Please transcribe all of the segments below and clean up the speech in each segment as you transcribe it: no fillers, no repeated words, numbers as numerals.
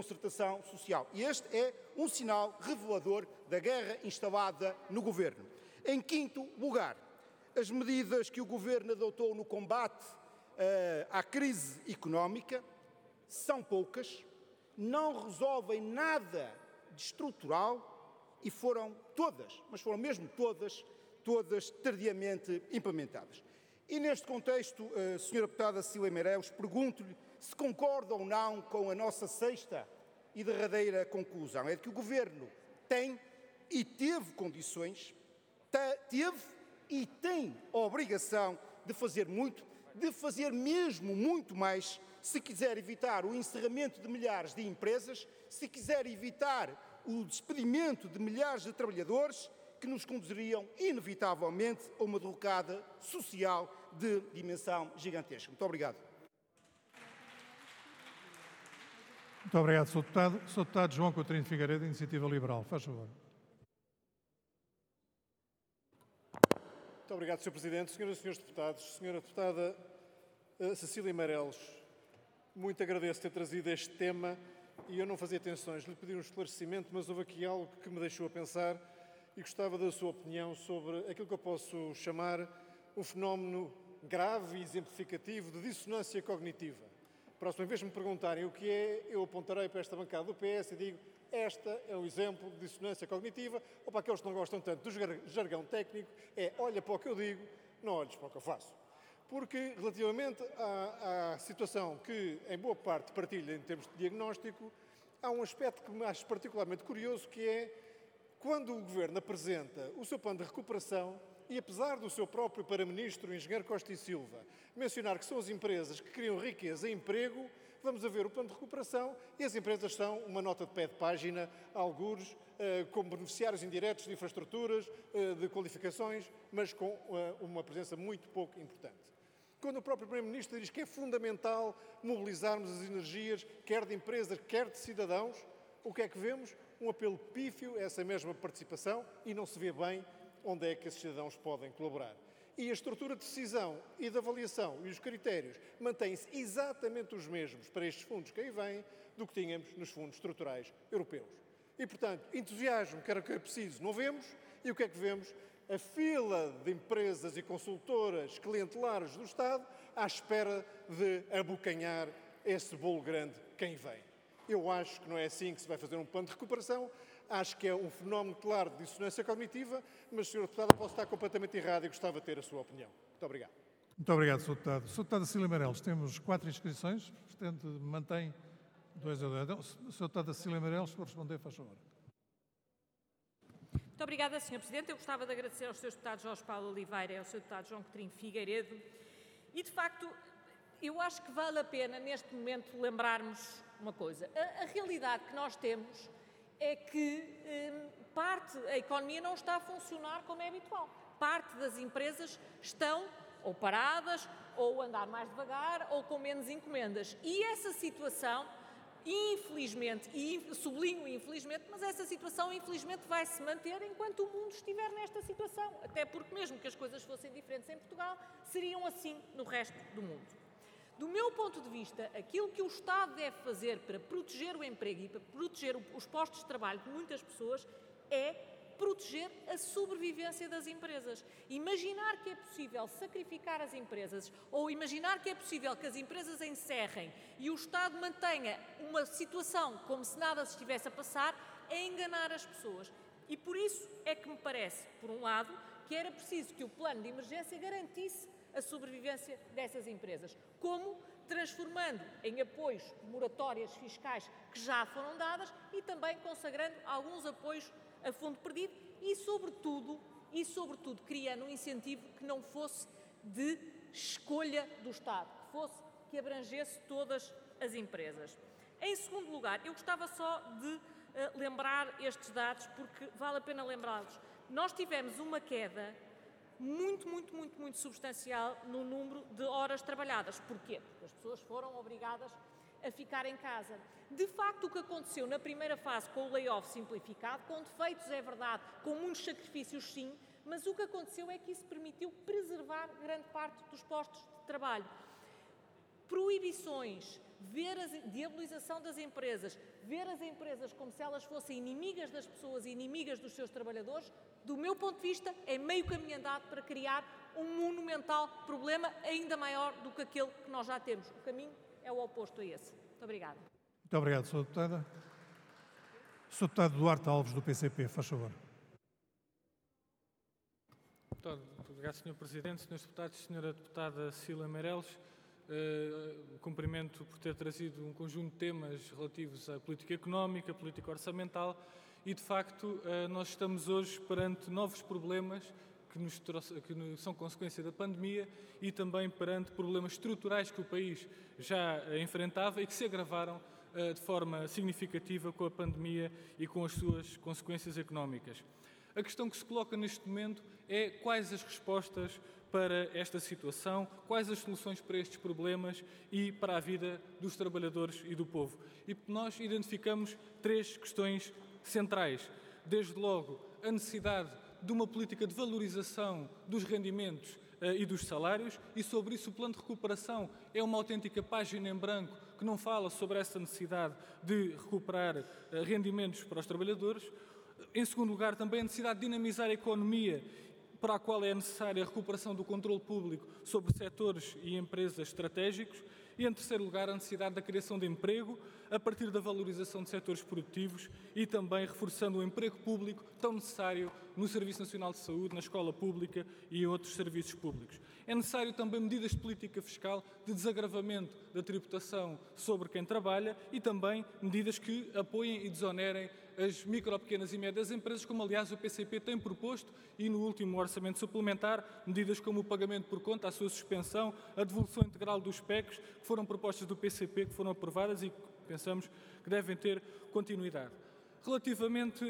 concertação social. E este é um sinal revelador da guerra instalada no Governo. Em quinto lugar, as medidas que o Governo adotou no combate à crise económica são poucas, não resolvem nada de estrutural e foram todas, mas foram mesmo todas tardiamente implementadas. E neste contexto, Sra. Deputada Cecília Meireles, pergunto-lhe se concorda ou não com a nossa sexta e derradeira conclusão. É de que o Governo tem e teve condições, teve e tem a obrigação de fazer muito, de fazer mesmo muito mais, se quiser evitar o encerramento de milhares de empresas, se quiser evitar o despedimento de milhares de trabalhadores que nos conduziriam, inevitavelmente, a uma derrocada social de dimensão gigantesca. Muito obrigado. Muito obrigado, Sr. Deputado. Sr. Deputado João Coutinho de Figueiredo, Iniciativa Liberal. Faz favor. Muito obrigado, Sr. Presidente. Senhoras e Senhores Deputados, Sra. Deputada Cecília Meireles, muito agradeço ter trazido este tema e eu não fazia tensões de lhe pedir um esclarecimento, mas houve aqui algo que me deixou a pensar e gostava da sua opinião sobre aquilo que eu posso chamar um fenómeno grave e exemplificativo de dissonância cognitiva. Próxima vez me perguntarem o que é, eu apontarei para esta bancada do PS e digo: esta é um exemplo de dissonância cognitiva, ou para aqueles que não gostam tanto do jargão técnico, é olha para o que eu digo, não olhes para o que eu faço. Porque, relativamente à situação que, em boa parte, partilha em termos de diagnóstico, há um aspecto que me acho particularmente curioso, que é quando o Governo apresenta o seu plano de recuperação e, apesar do seu próprio Primeiro-Ministro, o Engenheiro Costa e Silva, mencionar que são as empresas que criam riqueza e emprego, vamos a ver o plano de recuperação e as empresas são uma nota de pé de página, algures, como beneficiários indiretos de infraestruturas, de qualificações, mas com uma presença muito pouco importante. Quando o próprio Primeiro-Ministro diz que é fundamental mobilizarmos as energias, quer de empresas, quer de cidadãos, o que é que vemos? Um apelo pífio a essa mesma participação e não se vê bem onde é que esses cidadãos podem colaborar. E a estrutura de decisão e de avaliação e os critérios mantêm-se exatamente os mesmos para estes fundos que aí vêm do que tínhamos nos fundos estruturais europeus. E, portanto, entusiasmo, que era o que é preciso, não vemos. E o que é que vemos? A fila de empresas e consultoras clientelares do Estado à espera de abocanhar esse bolo grande quem vem. Eu acho que não é assim que se vai fazer um plano de recuperação. Acho que é um fenómeno claro de dissonância cognitiva, mas, Sr. Deputado, posso estar completamente errado e gostava de ter a sua opinião. Muito obrigado. Muito obrigado, Sr. Deputado. Sr. Deputado Cecília Meireles, temos 4 inscrições, portanto, mantém 2 a 2. Então, Sr. Deputado Cecília Meireles, se for responder, faz favor. Muito obrigada, Sr. Presidente. Eu gostava de agradecer aos Srs. Deputados Jorge Paulo Oliveira e ao Sr. Deputado João Coutinho Figueiredo. E, de facto, eu acho que vale a pena, neste momento, lembrarmos uma coisa. A realidade que nós temos é que a economia não está a funcionar como é habitual. Parte das empresas estão ou paradas, ou a andar mais devagar, ou com menos encomendas. E essa situação, infelizmente, e sublinho infelizmente, mas essa situação infelizmente vai se manter enquanto o mundo estiver nesta situação. Até porque mesmo que as coisas fossem diferentes em Portugal, seriam assim no resto do mundo. Do meu ponto de vista, aquilo que o Estado deve fazer para proteger o emprego e para proteger os postos de trabalho de muitas pessoas é proteger a sobrevivência das empresas. Imaginar que é possível sacrificar as empresas ou imaginar que é possível que as empresas encerrem e o Estado mantenha uma situação como se nada se estivesse a passar é enganar as pessoas. E por isso é que me parece, por um lado, que era preciso que o plano de emergência garantisse a sobrevivência dessas empresas. Como? Transformando em apoios moratórias fiscais que já foram dadas e também consagrando alguns apoios a fundo perdido e, sobretudo, criando um incentivo que não fosse de escolha do Estado, que abrangesse todas as empresas. Em segundo lugar, eu gostava só de lembrar estes dados, porque vale a pena lembrá-los. Nós tivemos uma queda muito substancial no número de horas trabalhadas. Porquê? Porque as pessoas foram obrigadas a ficar em casa. De facto, o que aconteceu na primeira fase com o layoff simplificado, com defeitos é verdade, com muitos sacrifícios sim, mas o que aconteceu é que isso permitiu preservar grande parte dos postos de trabalho. Proibições, ver a diabolização das empresas, ver as empresas como se elas fossem inimigas das pessoas e inimigas dos seus trabalhadores, do meu ponto de vista, é meio caminho andado para criar um monumental problema ainda maior do que aquele que nós já temos. O caminho é o oposto a esse. Muito obrigada. Muito obrigado, Sra. Deputada. Sr. Deputado Duarte Alves, do PCP, faz favor. Muito obrigado, Sr. Presidente, Srs. Deputados, Sra. Deputada Cecília Meireles. Cumprimento por ter trazido um conjunto de temas relativos à política económica, política orçamental e, de facto, nós estamos hoje perante novos problemas que são consequência da pandemia e também perante problemas estruturais que o país já enfrentava e que se agravaram de forma significativa com a pandemia e com as suas consequências económicas. A questão que se coloca neste momento é quais as respostas para esta situação, quais as soluções para estes problemas e para a vida dos trabalhadores e do povo. E nós identificamos três questões centrais. Desde logo, a necessidade de uma política de valorização dos rendimentos e dos salários, e sobre isso o plano de recuperação é uma autêntica página em branco que não fala sobre essa necessidade de recuperar rendimentos para os trabalhadores. Em segundo lugar, também a necessidade de dinamizar a economia, para a qual é necessária a recuperação do controle público sobre setores e empresas estratégicos. E, em terceiro lugar, a necessidade da criação de emprego a partir da valorização de setores produtivos e também reforçando o emprego público tão necessário no Serviço Nacional de Saúde, na escola pública e em outros serviços públicos. É necessário também medidas de política fiscal de desagravamento da tributação sobre quem trabalha e também medidas que apoiem e desonerem as micro, pequenas e médias empresas, como aliás o PCP tem proposto e no último orçamento suplementar, medidas como o pagamento por conta, a sua suspensão, a devolução integral dos PECs, que foram propostas do PCP, que foram aprovadas e que pensamos que devem ter continuidade. Relativamente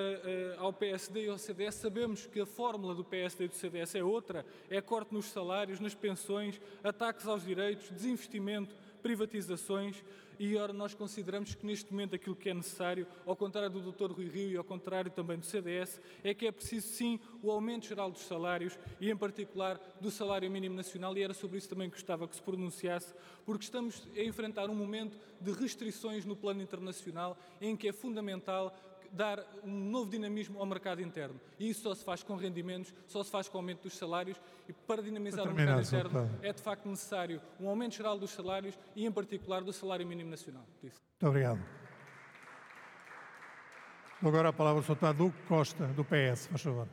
ao PSD e ao CDS, sabemos que a fórmula do PSD e do CDS é outra, é corte nos salários, nas pensões, ataques aos direitos, desinvestimento, privatizações e, ora, nós consideramos que neste momento aquilo que é necessário, ao contrário do Dr. Rui Rio e ao contrário também do CDS, é que é preciso sim o aumento geral dos salários e em particular do salário mínimo nacional, e era sobre isso também que gostava que se pronunciasse, porque estamos a enfrentar um momento de restrições no plano internacional em que é fundamental dar um novo dinamismo ao mercado interno. E isso só se faz com rendimentos, só se faz com o aumento dos salários e para dinamizar o mercado interno é de facto necessário um aumento geral dos salários e em particular do salário mínimo nacional. Muito obrigado. Agora a palavra ao Sr. Deputado Hugo Costa, do PS, faz favor.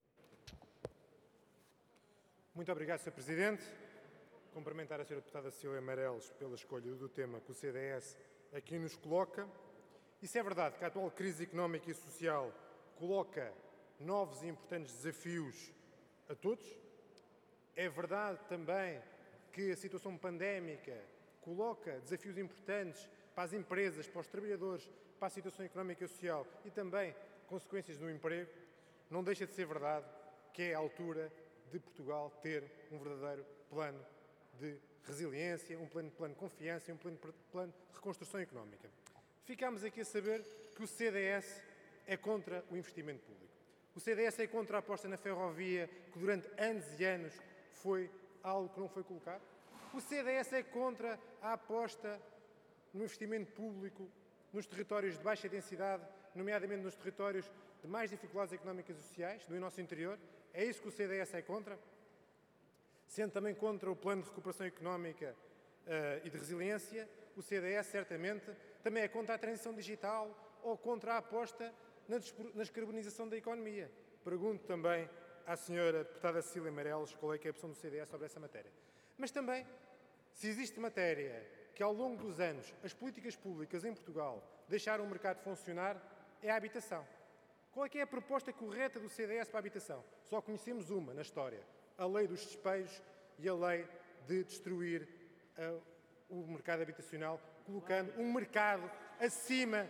Muito obrigado, Sr. Presidente. Cumprimentar a Sra. Deputada Cecília Meireles pela escolha do tema que o CDS aqui nos coloca. Isso é verdade que a atual crise económica e social coloca novos e importantes desafios a todos. É verdade também que a situação pandémica coloca desafios importantes para as empresas, para os trabalhadores, para a situação económica e social e também consequências no emprego. Não deixa de ser verdade que é a altura de Portugal ter um verdadeiro plano de resiliência, um plano de confiança e um plano de reconstrução económica. Ficámos aqui a saber que o CDS é contra o investimento público. O CDS é contra a aposta na ferrovia, que durante anos e anos foi algo que não foi colocado. O CDS é contra a aposta no investimento público nos territórios de baixa densidade, nomeadamente nos territórios de mais dificuldades económicas e sociais, do nosso interior. É isso que o CDS é contra? Sendo também contra o Plano de Recuperação Económica e de Resiliência, o CDS certamente também é contra a transição digital ou contra a aposta na descarbonização da economia. Pergunto também à Sra. Deputada Cecília Meireles qual é que é a opção do CDS sobre essa matéria. Mas também, se existe matéria que ao longo dos anos as políticas públicas em Portugal deixaram o mercado funcionar, é a habitação. Qual é que é a proposta correta do CDS para a habitação? Só conhecemos uma na história, a lei dos despejos e a lei de destruir o mercado habitacional, colocando um mercado acima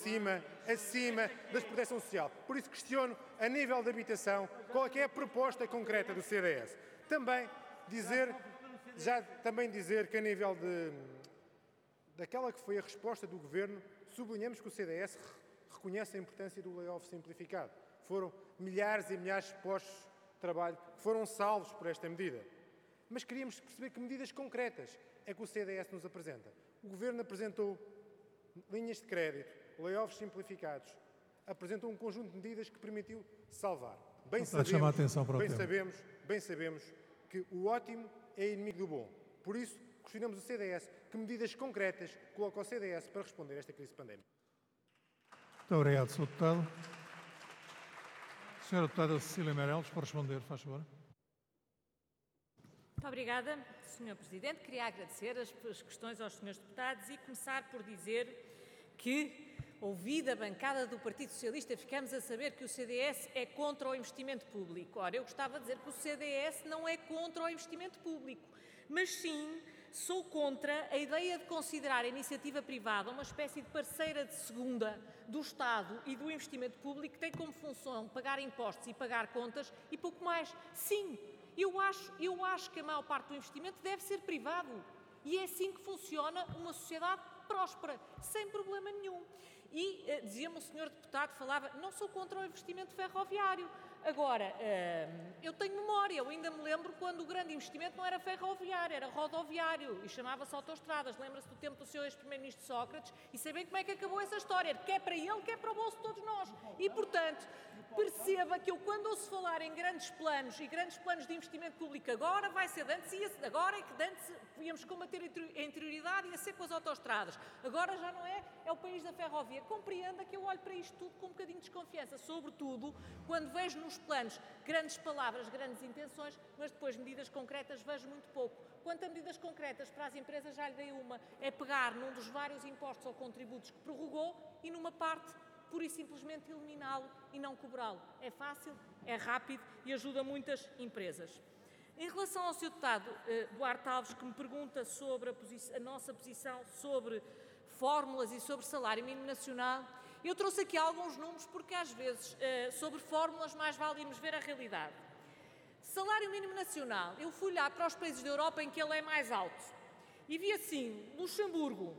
da proteção social. Por isso questiono, a nível de habitação, qual é que é a proposta concreta do CDS. Também dizer que a nível daquela que foi a resposta do Governo, sublinhamos que o CDS reconhece a importância do layoff simplificado. Foram milhares e milhares de postos de trabalho que foram salvos por esta medida. Mas queríamos perceber que medidas concretas é que o CDS nos apresenta. O Governo apresentou linhas de crédito, layoffs simplificados, apresentou um conjunto de medidas que permitiu salvar. Bem sabemos que o ótimo é inimigo do bom. Por isso, questionamos o CDS que medidas concretas coloca o CDS para responder a esta crise pandémica. Muito obrigado, Sr. Deputado. Sra. Deputada Cecília Meireles, para responder, faz favor. Muito obrigada, Sr. Presidente. Queria agradecer as questões aos Srs. Deputados e começar por dizer que, ouvida a bancada do Partido Socialista, ficamos a saber que o CDS é contra o investimento público. Ora, eu gostava de dizer que o CDS não é contra o investimento público, mas sim sou contra a ideia de considerar a iniciativa privada uma espécie de parceira de segunda do Estado e do investimento público que tem como função pagar impostos e pagar contas e pouco mais. Sim, eu acho que a maior parte do investimento deve ser privado e é assim que funciona uma sociedade próspera, sem problema nenhum. E dizia-me o Sr. Deputado, falava, não sou contra o investimento ferroviário. Agora, eu tenho memória, eu ainda me lembro quando o grande investimento não era ferroviário, era rodoviário e chamava-se autoestradas. Lembra-se do tempo do Sr. ex-primeiro-ministro Sócrates e sabem como é que acabou essa história, quer para ele, quer para o bolso de todos nós. E, portanto, perceba que eu, quando ouço falar em grandes planos e grandes planos de investimento público, agora vai ser de antes, agora é que de antes íamos combater a interioridade e ia ser com as autoestradas. Agora já não é, é o país da ferrovia. Compreenda que eu olho para isto tudo com um bocadinho de desconfiança, sobretudo quando vejo nos planos grandes palavras, grandes intenções, mas depois medidas concretas vejo muito pouco. Quanto a medidas concretas para as empresas, já lhe dei uma, é pegar num dos vários impostos ou contributos que prorrogou e numa parte pura e simplesmente eliminá-lo e não cobrá-lo. É fácil, é rápido e ajuda muitas empresas. Em relação ao Sr. Deputado Duarte Alves, que me pergunta sobre a nossa posição sobre fórmulas e sobre salário mínimo nacional, eu trouxe aqui alguns números porque às vezes sobre fórmulas mais vale irmos ver a realidade. Salário mínimo nacional, eu fui lá para os países da Europa em que ele é mais alto e vi assim, Luxemburgo,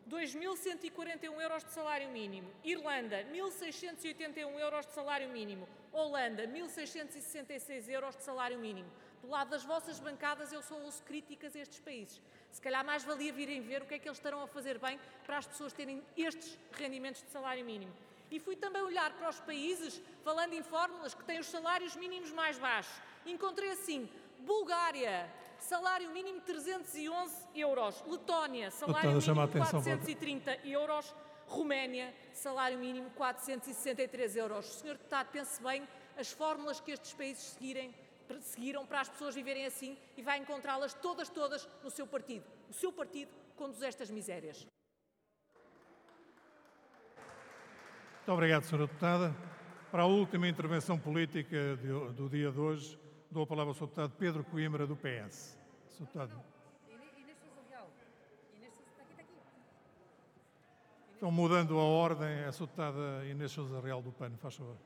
2.141 euros de salário mínimo, Irlanda, 1.681 euros de salário mínimo, Holanda, 1.666 euros de salário mínimo. Do lado das vossas bancadas eu só ouço críticas a estes países. Se calhar mais valia virem ver o que é que eles estarão a fazer bem para as pessoas terem estes rendimentos de salário mínimo. E fui também olhar para os países, falando em fórmulas, que têm os salários mínimos mais baixos. Encontrei assim, Bulgária, salário mínimo 311 euros. Letónia, salário mínimo 430 euros. Roménia, salário mínimo 463 euros. Sr. Deputado, pense bem as fórmulas que estes países seguiram para as pessoas viverem assim e vai encontrá-las todas no seu partido. O seu partido conduz estas misérias. Muito obrigado, Sra. Deputada. Para a última intervenção política do dia de hoje, dou a palavra ao Sr. Deputado Pedro Coimbra, do PS. Sr. Deputado. Estão mudando a ordem. A Sra. Deputada Inês Sousa Real, do PAN, faz favor.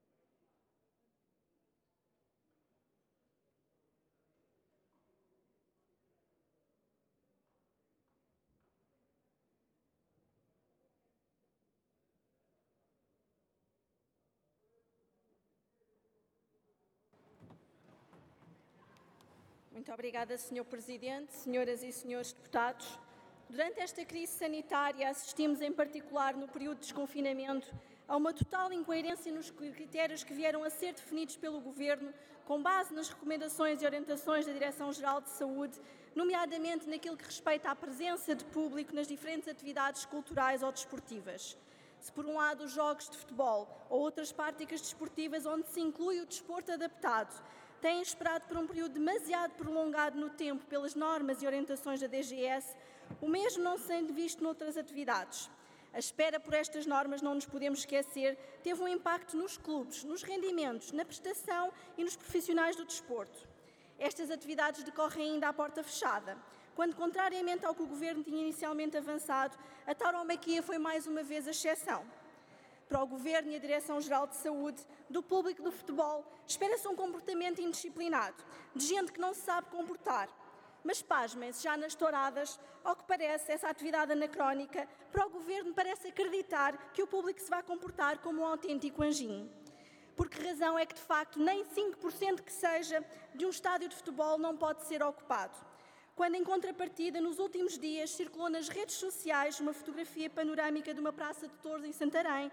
Muito obrigada, Sr. Presidente, senhoras e senhores deputados. Durante esta crise sanitária assistimos, em particular no período de desconfinamento, a uma total incoerência nos critérios que vieram a ser definidos pelo Governo com base nas recomendações e orientações da Direção-Geral de Saúde, nomeadamente naquilo que respeita à presença de público nas diferentes atividades culturais ou desportivas. Se por um lado os jogos de futebol ou outras práticas desportivas onde se inclui o desporto adaptado têm esperado por um período demasiado prolongado no tempo pelas normas e orientações da DGS, o mesmo não sendo visto noutras atividades. A espera por estas normas, não nos podemos esquecer, teve um impacto nos clubes, nos rendimentos, na prestação e nos profissionais do desporto. Estas atividades decorrem ainda à porta fechada, quando, contrariamente ao que o Governo tinha inicialmente avançado, a tauromaquia foi mais uma vez a exceção. Para o Governo e a Direção-Geral de Saúde, do público do futebol, espera-se um comportamento indisciplinado, de gente que não se sabe comportar. Mas pasmem-se, já nas touradas, ao que parece, essa atividade anacrónica, para o Governo parece acreditar que o público se vai comportar como um autêntico anjinho. Por que razão é que, de facto, nem 5% que seja de um estádio de futebol não pode ser ocupado? quando, em contrapartida, nos últimos dias circulou nas redes sociais uma fotografia panorâmica de uma praça de touros em Santarém,